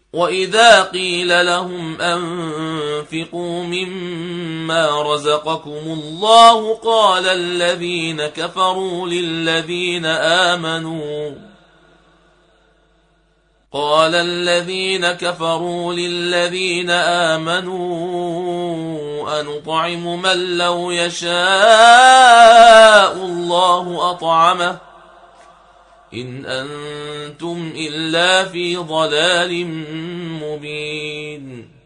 وإذا قيل لهم أنفقوا مما رزقكم الله قال الذين كفروا للذين آمنوا أنطعم من لو يشاء الله أطعمه إن أنتم إلا في ضلال مبين.